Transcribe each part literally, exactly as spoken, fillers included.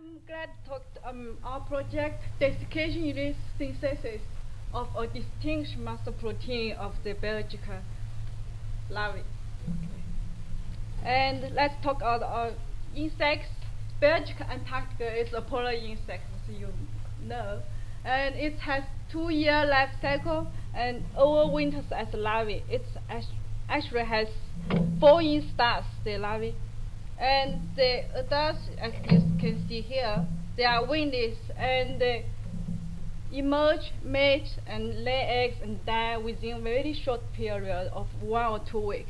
I'm glad to talk um, our project, desiccation release synthesis of a distinct master protein of the Belgica larvae. And let's talk about our insects. Belgica antarctica is a polar insect, as you know, and it has two-year life cycle and overwinters as a larvae. It actually has four instars, the larvae. And the adults, as you can see here, they are wingless and they emerge, mate, and lay eggs and die within a very short period of one or two weeks.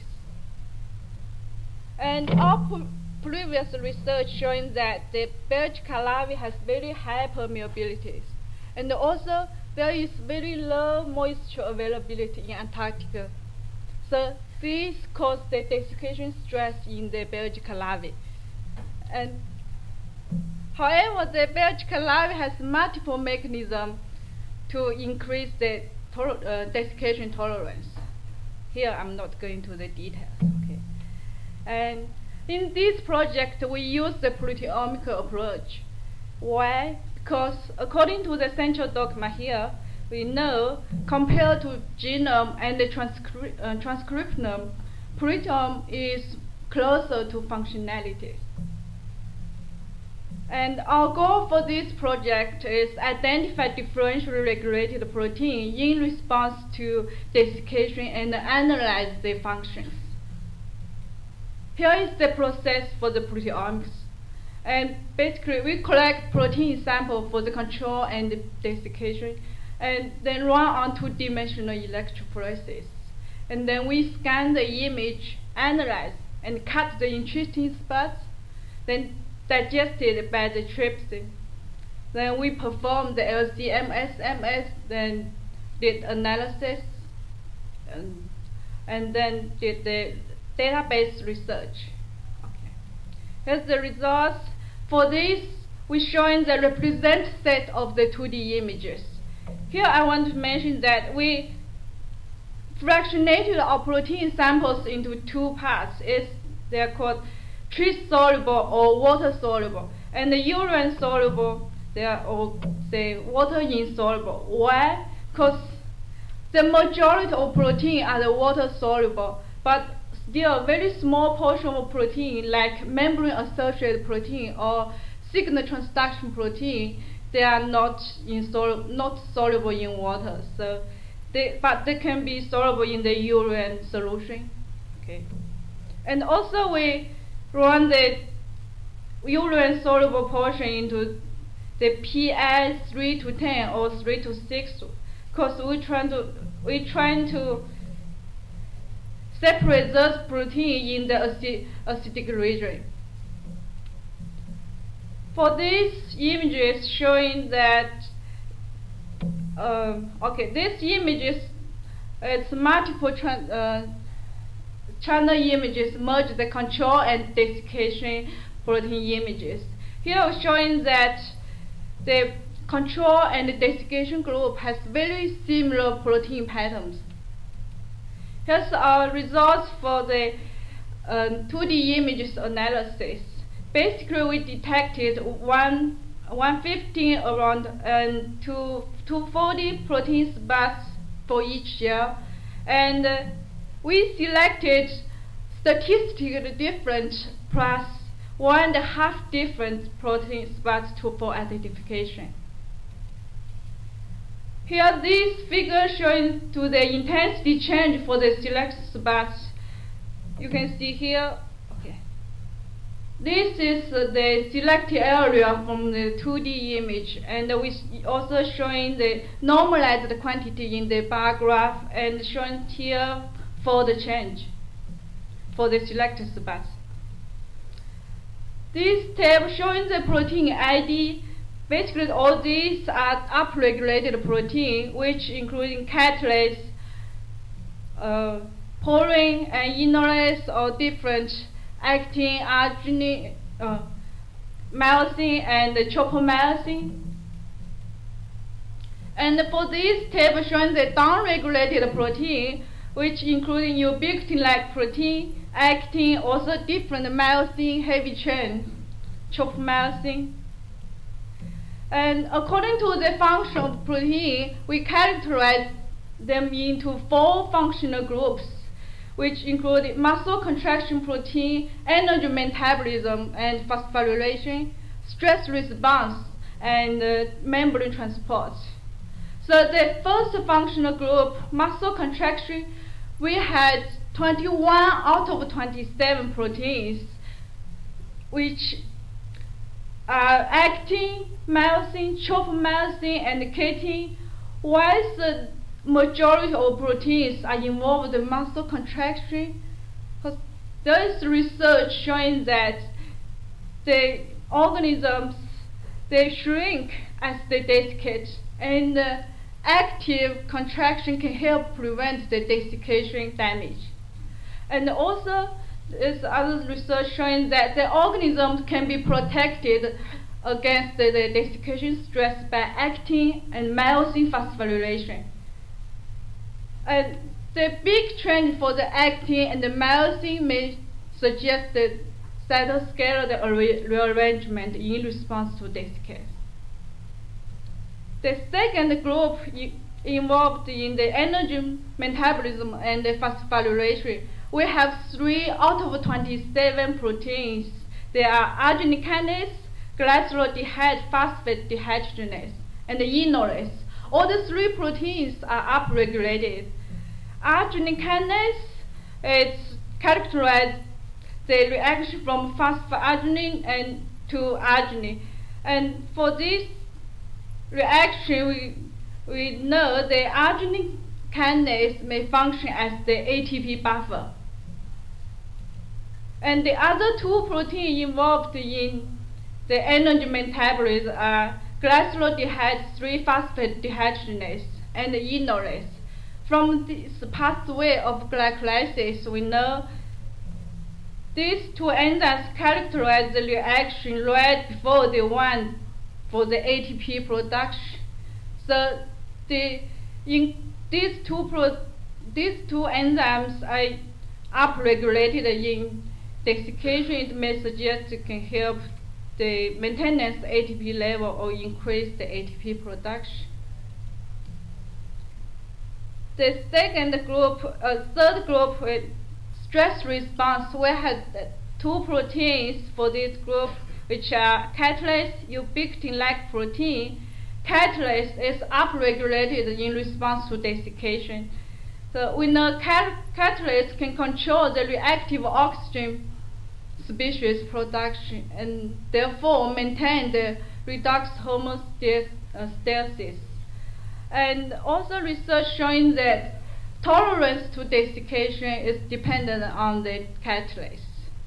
And our previous research showing that the Belgica larvae has very high permeabilities, and also there is very low moisture availability in Antarctica. So this causes the desiccation stress in the Belgica larvae. And however, the Belgica larvae has multiple mechanisms to increase the uh, desiccation tolerance. Here I'm not going into the details. Okay. And in this project, we use the proteomic approach. Why? Because according to the central dogma here, we know compared to genome and the transcri uh, transcriptome, proteome is closer to functionality. And our goal for this project is identify differentially regulated protein in response to desiccation and analyze their functions. Here is the process for the proteomics. And basically, we collect protein sample for the control and the desiccation, and then run on two-dimensional electrophoresis. And then we scan the image, analyze, and cut the interesting spots, then digested by the trypsin. Then we perform the L C M S M S, then did analysis, and, and then did the database research. Okay. Here's the results. For this, we're showing the represent set of the two D images. Here I want to mention that we fractionated our protein samples into two parts. It's, they're called tris-soluble or water-soluble. And the urine-soluble, they are all, say, water-insoluble. Why? Because the majority of protein are the water-soluble, but still a very small portion of protein, like membrane-associated protein or signal transduction protein, they are not insolu not soluble in water. So, they, but they can be soluble in the urine solution. Okay, and also we run the urine soluble portion into the P I three to ten or three to six, because we trying to we trying to separate those protein in the acid, acidic region. For these images showing that, um, okay, this images, it's multiple uh, channel images merge the control and desiccation protein images. Here I'm showing that the control and the desiccation group has very similar protein patterns. Here's our results for the um, two D images analysis. Basically, we detected one, one fifteen around and two, two forty protein spots for each cell, and uh, we selected statistically different plus one and a half different protein spots to, for identification. Here, this figure showing to the intensity change for the selected spots. You can see here. Okay, this is uh, the selected area from the two D image, and uh, we also showing the normalized quantity in the bar graph, and shown here for the change for the selected spots. This tab showing the protein I D. Basically, all these are upregulated protein, which including catalase, uh, purine, and enolase, or different actin, arginine, uh, myosin, and tropomyosin. And for this table showing the downregulated protein, which including ubiquitin-like protein, actin, also different myosin heavy chain, tropomyosin. And according to the function of protein, we characterize them into four functional groups, which include muscle contraction protein, energy metabolism and phosphorylation, stress response, and uh, membrane transport. So the first functional group, muscle contraction, we had twenty-one out of twenty-seven proteins, which are actin, myosin, tropomyosin, and chitin, while the majority of proteins are involved in muscle contraction. Because there is research showing that the organisms, they shrink as they desiccate, and uh, active contraction can help prevent the desiccation damage. And also, there's other research showing that the organisms can be protected against the, the desiccation stress by actin and myosin phosphorylation. And the big trend for the actin and the myosin may suggest the cytoskeletal rearrangement in response to desiccation. The second group involved in the energy metabolism and the phosphorylation, we have three out of twenty-seven proteins. They are arginine kinase, glyceroldehyde phosphate dehydrogenase, and enolase. All the three proteins are upregulated. Arginine kinase is characterized the reaction from phosphoarginine and to arginine, and for this reaction, we we know the arginine kinase may function as the A T P buffer. And the other two proteins involved in the energy metabolism are glyceroldehyde three phosphate dehydrogenase and enolase. From this pathway of glycolysis, we know these two enzymes characterize the reaction right before the one for the A T P production. So the in these two pro, these two enzymes are upregulated in desiccation. It may suggest it can help the maintenance A T P level or increase the A T P production. The second group, uh, third group, with stress response, we had two proteins for this group, which are catalase, ubiquitin-like protein. Catalase is upregulated in response to desiccation. So we know cat catalase can control the reactive oxygen species production and therefore maintain the redox homeostasis. And also research showing that tolerance to desiccation is dependent on the catalase.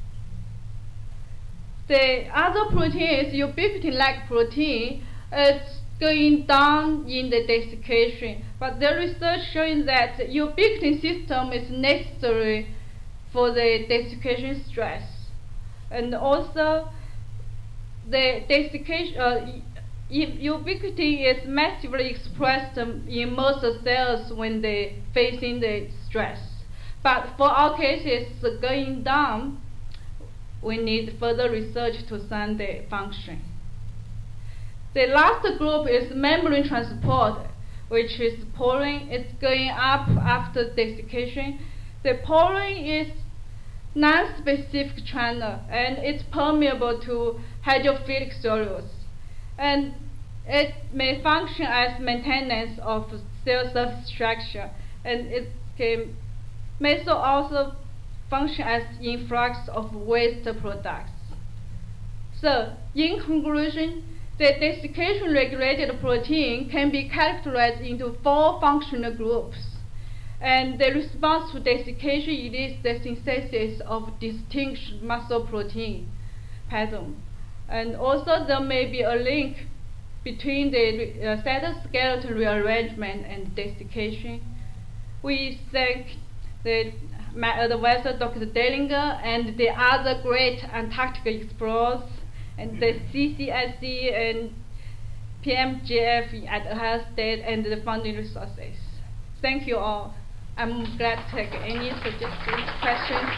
The other protein is ubiquitin-like protein. It's going down in the desiccation, but the research showing that the ubiquitin system is necessary for the desiccation stress. And also the desiccation, uh, ubiquitin is massively expressed in most cells when they facing the stress. But for our cases going down, we need further research to understand the function. The last group is membrane transport, which is purine. It's going up after desiccation. The purine is non-specific channel and it's permeable to hydrophilic solutes. And it may function as maintenance of cell surface structure, and it can may so also function as influx of waste products. So, in conclusion, the desiccation regulated protein can be characterized into four functional groups. And the response to desiccation is the synthesis of distinct muscle protein pattern. And also there may be a link between the uh, cytoskeletal rearrangement and desiccation. We thank the, my advisor, Doctor Dellinger, and the other great Antarctic explorers, and the C C S C and P M G F at Ohio State, and the funding resources. Thank you all. I'm glad to take any suggestions, questions.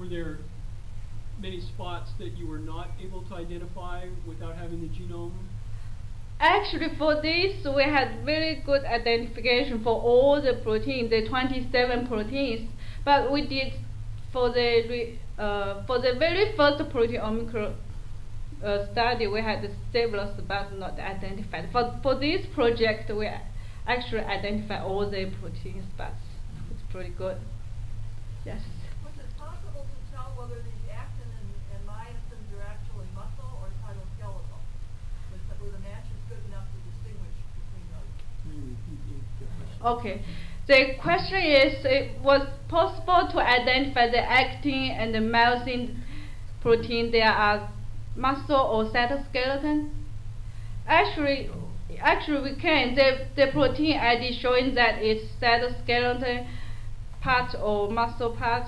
were there many spots that you were not able to identify without having the genome? Actually, for this, we had very good identification for all the proteins, the twenty-seven proteins. But we did for the re, uh, for the very first proteomic uh, study, we had several spots not identified. For for this project, we actually identified all the protein spots. It's pretty good. Yes. Was it possible to tell whether these actin and, and myosins are actually muscle or cytoskeletal? Was the, were the matches good enough to distinguish between those? Okay. The question is, it was possible to identify the actin and the myosin protein they are muscle or cytoskeleton? Actually, actually we can. The, the protein I D showing that it's cytoskeleton part or muscle part.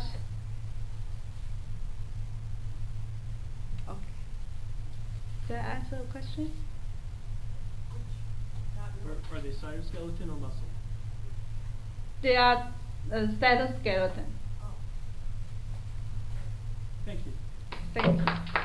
Okay. Did I answer the question? Are, are they cytoskeleton or muscle? They are uh, cytoskeleton. Oh. Thank you. Thank you.